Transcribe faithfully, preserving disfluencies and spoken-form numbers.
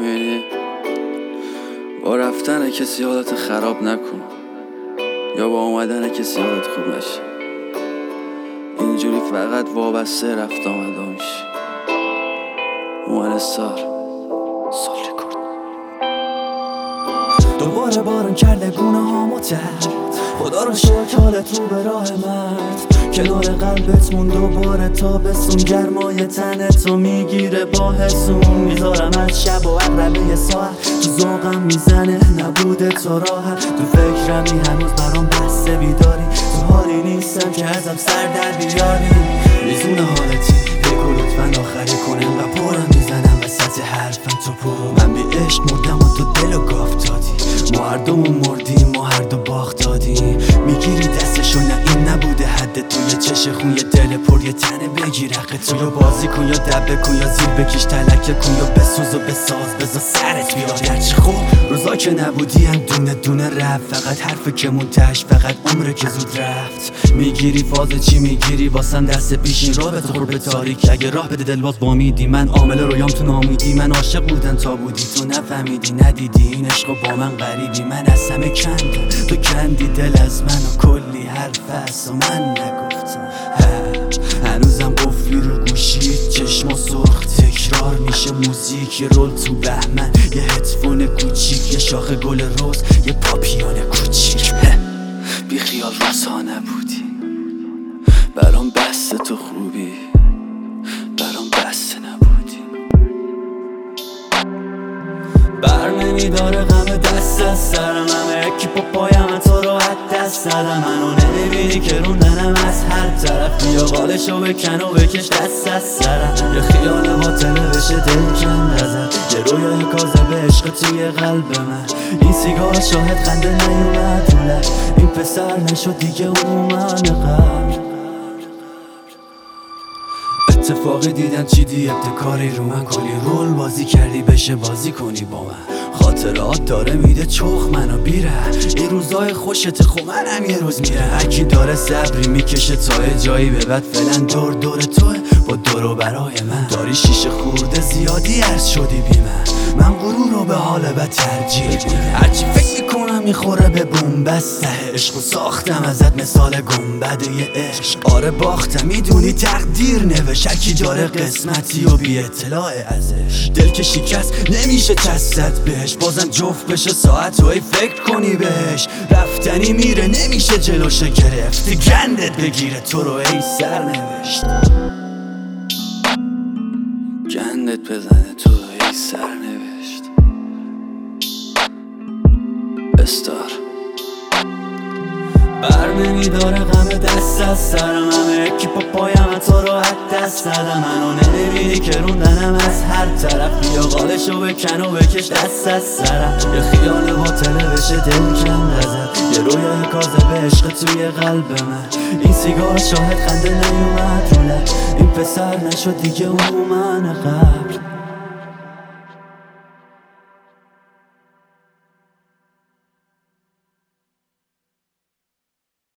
یعنی با رفتن کسی حالت خراب نکن یا با اومدن کسی حالت خوب نشه. اینجوری فقط وابسته رفت آمده میشی. موان سار سال کن. دوباره بارون کرده گونه هامو ترد، خدا رو شکر حالت رو به راه مرد. کنار قلبت مون دوباره تابستون، گرمای تنتو میگیره با حسون. میذارم از شب و اقربه یه ساعت تو ذوقم میزنه نبوده تو راحت. تو فکرمی هنوز برام بسته بیداری، تو حالی نیستم که ازم سر در بیاری. ریزون حالتی بگو لطفا آخری کنم و پرم میزنم وسط حرفم تو پرو. من بی عشق مردم و تو دل و گاف دادی، ما هر دومون مردیم ما هر دو باخت دادیم. میگیری دستشو نه این نبوده حد تو، یه چش خون یه دل پر یه تنه بگیر حق تو. یا بازی کن یا دبه کن یا زیر بکش تلکه کن یا بسوز و بساز بذار سرت بیاد. هرچی خوب روزا که نبودی هم دونه دونه رفت، فقط حرفه که منتش فقط عمره که زود رفت. میگیری فاز چی میگیری واسم دست پیشین راه به تو خور به تاریک. اگه راه بده دل باز بامیدی، من عامل رویام تو نامیدی. من عاشق بودن تا بودی تو نفهمیدی ندیدی این عشقو با من غریبی. من از همه کندم تو کندی دل از من و کلی حرف هست و من نگفتم. هنوزم قفلی رو گوشی چشما سرخ تکرار میشه موزیک. یه رول تو بهمن یه هدفون کوچیک، یه شاخ گل روز یه پاپیون کوچیک. بی خیال روزها نبودی برام بسته تو خوبی، برام بسته نبودی. بر نمیداره غم دست از سرم، همه اکی پا پایم تو رو حد دست دادم. منو نمیبینی که روندنم از هر طرف. بیا قالشو بکن و بکش دست از سرم. یه خیال باطله بشه دل کند ازت، یه رویای کاذب عشق توی قلب من. این سیگار شاهد خنده نیومد طولت، این پسر نشد دیگه اون من قبل. اتفاقی دیدم چیدی ابتکاری رو من، کلی رول بازی کردی بشه بازی کنی با من. خاطرات داره میده چخ منو بیره، این روزای خوشت خو منم یه روز میره. هرکی داره صبری میکشه تا جایی به بعد، فعلا دور دور توه با دورو برای من. داری شیشه خورده زیادی عرض شدی بی من، من غرور رو به حال بد ترجیح میدم. هرچی فکر میکنم میخوره به بومبسته عشق و ساختم ازت مثال گنبده یه عشق. آره باختم میدونی تقدیر نوشت، هرکی داره قسمتی و بی اطلاع ازش. دل که شکست نمیشه چست بهش، بازم جفت بشه ساعت و ای فکر کنی بهش. رفتنی میره نمیشه جلوشه گرفت، گندت بگیره تو رو ای سر نوشت. گندت بزنه تو رو ای سر نوشت. استار بر نمیداره غم دست از سرم، همه اکی پا پایم تو رو حد دست دادم. منو نمیبینی که روندنم از هر طرف. بیا قالشو بکن و بکش دست از سرم. یه خیال باطله بشه دل کند ازت، یه رویای کاذب عشق توی قلب من. این سیگار شاهد خنده نیومد طولت، این پسر نشد دیگه اون من قبل.